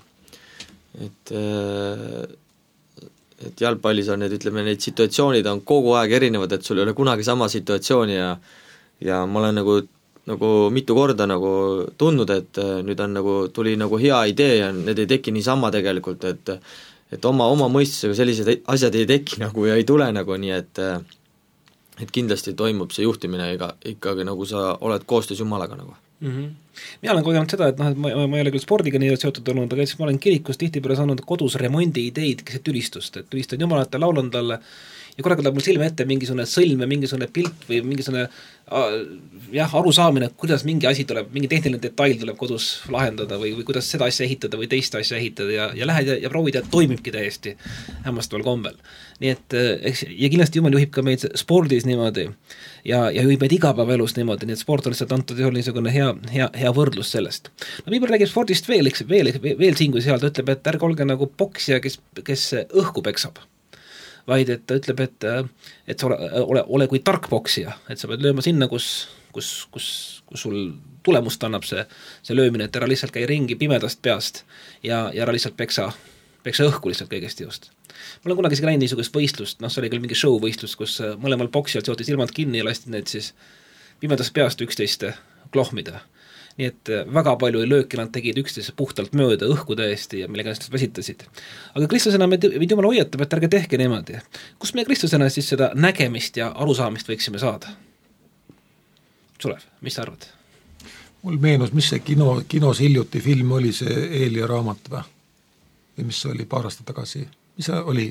Et jalgpallis on need, ütleme, neid situatsioonid on kogu aeg erinevad, et sul ei ole kunagi sama situatsiooni ja ma olen nagu mitu korda nagu tundnud, et nüüd on nagu, tuli nagu hea idee ja need ei teki niisama tegelikult, et oma mõistusega sellised asjad ei teki nagu ja ei tule nagu nii, et kindlasti toimub see juhtimine ikkagi nagu sa oled koostöös Jumalaga nagu. Mina olen kogenud seda, et ma ei ole küll spordiga nii seotud olnud, aga ma olen kirikus tihtipeale saanud kodus remondi ideid keset ülistust, et ülistan Jumalat ja laulan talle ja korraga tuleb mul silme ette mingisugune sõlm ja mingisugune pilt või mingisugune arusaamine, kuidas mingi asi tuleb, mingi tehniline detail tuleb kodus lahendada või kuidas seda asja ehitada või teist asja ehitada ja lähed ja proovid ja toimibki täiesti hämmastaval kombel. Nii et ja kindlasti Jumal juhib ka meid spordis niimoodi ja juhib meid igapäevaelus niimoodi, nii et sport on lihtsalt antud juhul niisugune hea võrdlus sellest. No Piibel räägib spordist veel siin kui seal, ta ütleb, et ärge olge nagu poksija, kes õhku peksab, vaid et ta ütleb, et sa ole kui tark poksija, et sa pead lööma sinna, kus sul tulemust annab see löömine, et ära lihtsalt käi ringi pimedast peast ja ära lihtsalt peksa õhku lihtsalt kõigest just. Ma olen kunagi näinud niisugust võistlust, see oli küll mingi show võistlust, kus mõlemal poksijalt seoti silmad kinni ja lasti need siis pimedast peast üksteist klohmida. Nii et väga palju lööki nad tegid üksteise puhtalt mööda õhku täiesti ja millega nad väsitasid. Aga Kristusena meid Jumal hoiatab, et ärge tehke niimoodi. Kus me Kristusena siis seda nägemist ja arusaamist võiksime saada? Sulev, mis sa arvad? Mul meenus, mis see kinos hiljuti film oli, see Eelia raamat või mis see oli paar aastat tagasi? Mis see oli?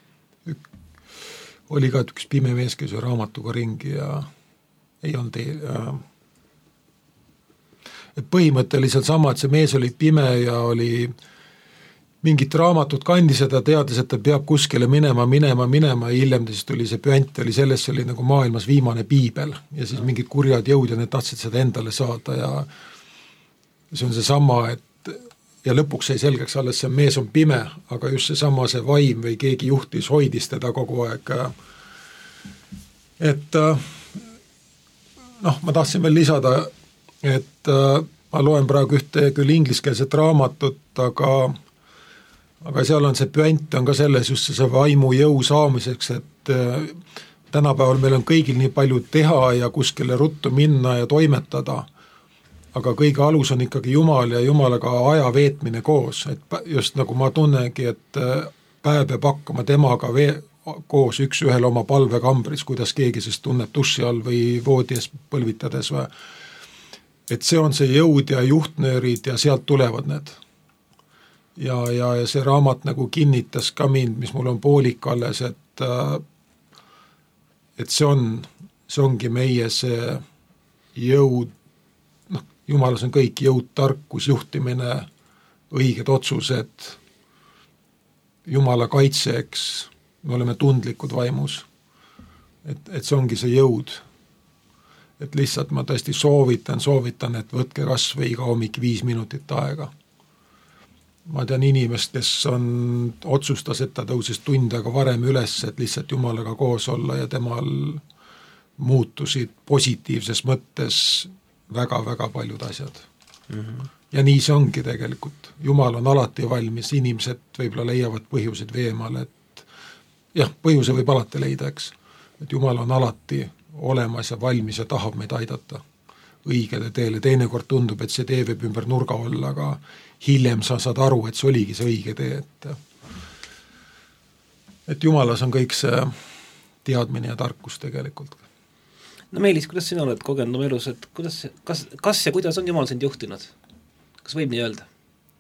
Oli ka üks pime mees, kes raamatuga ringi ja ei olnud et põhimõtteliselt sama, et see mees oli pime ja oli mingit raamatut kandis ja ta teadis, et ta peab kuskile minema ja hiljem siis tuli see püant, oli selles, see oli nagu maailmas viimane piibel ja siis mingid kurjad jõud ja need tahtsid seda endale saada ja see on see sama, et ja lõpuks sai selgeks alles see mees on pime, aga just see vaim või keegi juhtis, hoidis teda kogu aeg. Et ma tahtsin veel lisada, et ma loen praegu ühte küll ingliskeelset raamatut, aga seal on see püant on ka selles just see vaimu jõu saamiseks, et tänapäeval meil on kõigil nii palju teha ja kuskile ruttu minna ja toimetada, aga kõige alus on ikkagi Jumal ja Jumalaga aja veetmine koos, et just nagu ma tunnengi, et päev peab hakkama temaga koos üks ühel oma palvekambris, kuidas keegi siis tunneb duši all või voodies põlvitades või et see on see jõud ja juhtnöörid ja sealt tulevad need. Ja see raamat nagu kinnitas ka mind, mis mul on poolik alles, et see ongi meie see jõud, Jumalas on kõik jõud, tarkus, juhtimine, õiged otsused, Jumala kaitseks, me oleme tundlikud vaimus, et see ongi see jõud. Et lihtsalt ma tõesti soovitan, et võtke kas või iga hommik 5 minutit aega. Ma tean inimest, kes otsustas, et ta tõusis tund aega varem üles, et lihtsalt Jumalaga koos olla ja temal muutusid positiivses mõttes väga-väga paljud asjad. Ja nii see ongi tegelikult. Jumal on alati valmis, inimesed võib-olla leiavad põhjused veemal, et jah, põhjuse võib alati leida, eks. Et Jumal on alati olemas ja valmis ja tahab meid aidata. õigele teele, teinekord tundub, et see tee võib ümber nurga olla, aga hiljem sa saad aru, et see oligi see õige tee, et Jumalas on kõik see teadmine ja tarkus tegelikult. No Meelis, kuidas sina oled kogenud oma elus, et kas ja kuidas on Jumal sind juhtinud? Kas võib nii öelda?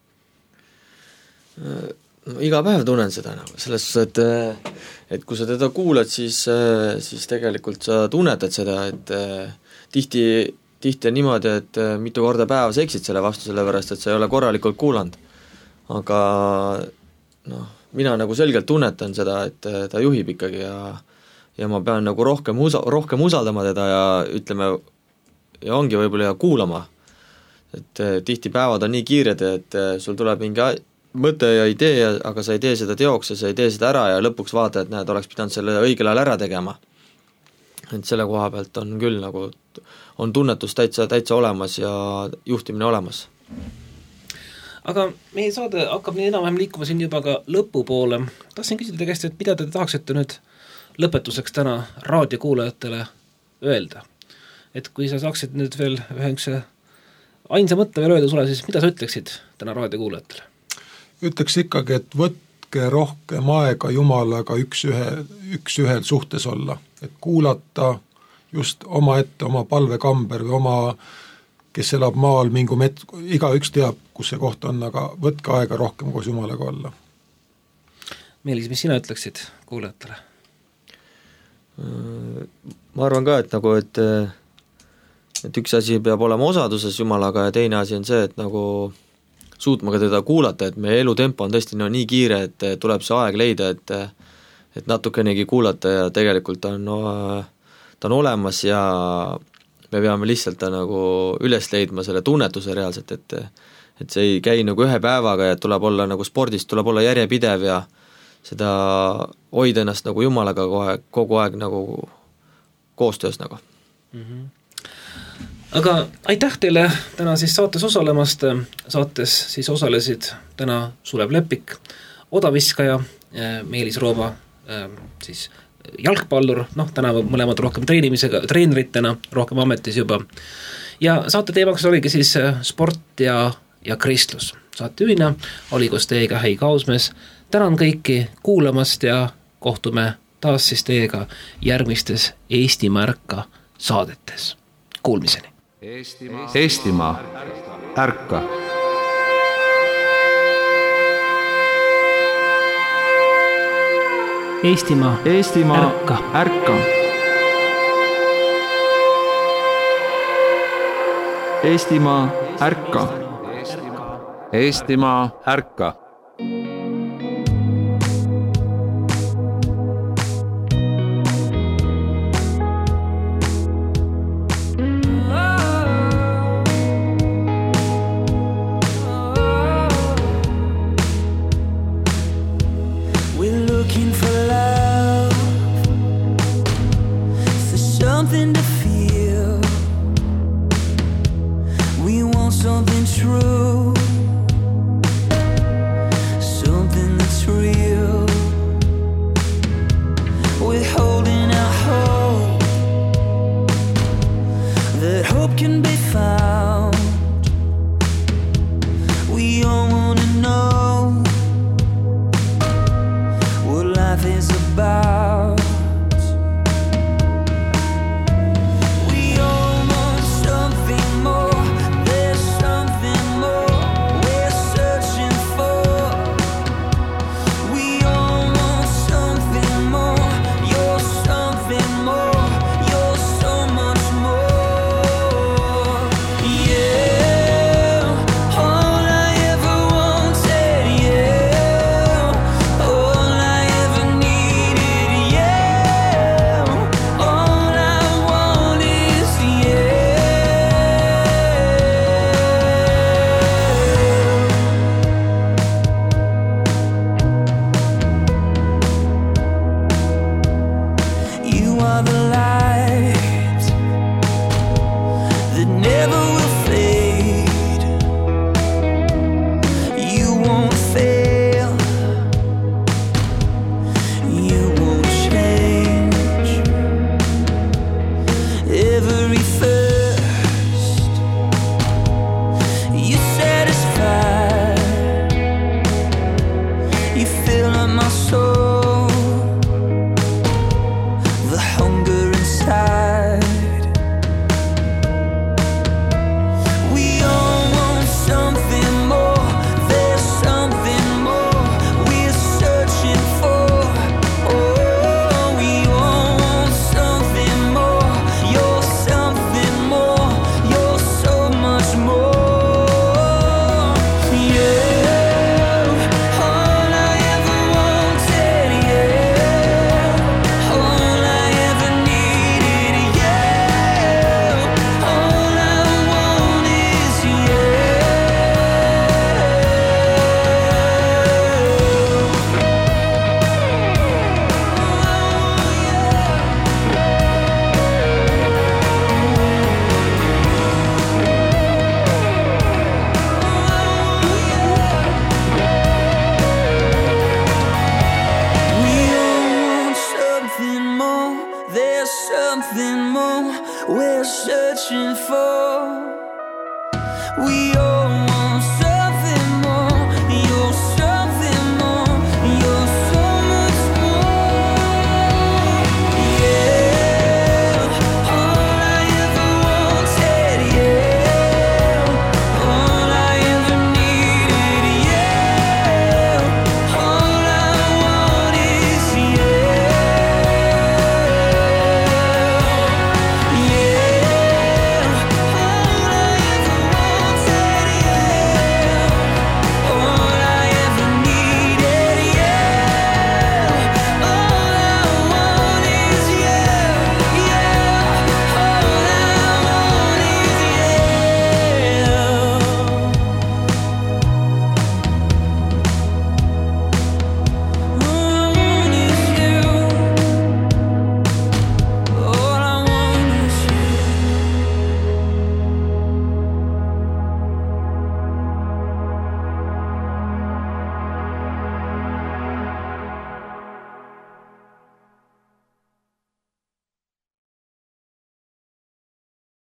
Iga päev tunnen seda selles suhtes, et kui sa teda kuulad, siis tegelikult sa tunnetad seda, et tihti on niimoodi, et mitu korda päevas eksid selle vastu, sellepärast, et sa ei ole korralikult kuulanud. Aga mina nagu selgelt tunnetan seda, et ta juhib ikkagi ja ma pean nagu rohkem usaldama teda ja ütleme, ja ongi võib-olla kuulama. Et tihti päevad on nii kiired, et sul tuleb mingi mõte ja idee, aga sa ei tee seda teoks ja sa ei tee seda ära ja lõpuks vaata, et näed, oleks pidanud selle õigel ajal ära tegema. Et selle koha pealt on küll nagu, on tunnetus täitsa olemas ja juhtimine olemas. Aga meie saade hakkab nii enam-vähem liikuma siin juba ka lõpupoole. Tahtsin küsida käest, et mida te tahaksite nüüd lõpetuseks täna raadiokuulajatele öelda? Et kui sa saaksid nüüd veel ühe ainsa mõtte veel öelda sulle, siis mida sa ütleksid täna raadiokuulajatele? Ütleks ikkagi, et võtke rohkem aega Jumalaga üks ühel suhtes olla, et kuulata just oma ette, oma palvekamber või oma, kes elab maal, iga üks teab, kus see koht on, aga võtke aega rohkem koos Jumalaga olla. Meelis, mis sina ütleksid kuulajatele? Ma arvan ka, et nagu, et üks asi peab olema osaduses Jumalaga ja teine asi on see, et nagu suutma ka teda kuulata, et meie elutempo on tõesti nii kiire, et tuleb see aeg leida, et natukenegi kuulata ja tegelikult ta on olemas ja me peame lihtsalt nagu üles leidma selle tunnetuse reaalselt, et see ei käi nagu ühe päevaga ja tuleb olla nagu spordist, tuleb olla järjepidev ja seda hoida ennast nagu Jumalaga kogu aeg nagu koostöös nagu. Mm-hmm. Aga aitäh teile täna siis saates osalemast. Saates siis osalesid täna Sulev Lepik, odaviskaja, Meelis Rooba, siis jalgpallur, täna mõlemad rohkem treeneritena, rohkem ametis juba. Ja saate teemaks oligi siis sport ja kristlus. Saatejuhina oli koos teiega Hei Kausmees. Tänan kõiki kuulamast ja kohtume taas siis teiega järgmistes Eestimaa ärka saadetes. Kuulmiseni! Eestimaa ärka. Eestimaa ärka. Eestimaa ärka. Eestimaa ärka. Yeah. searching for. We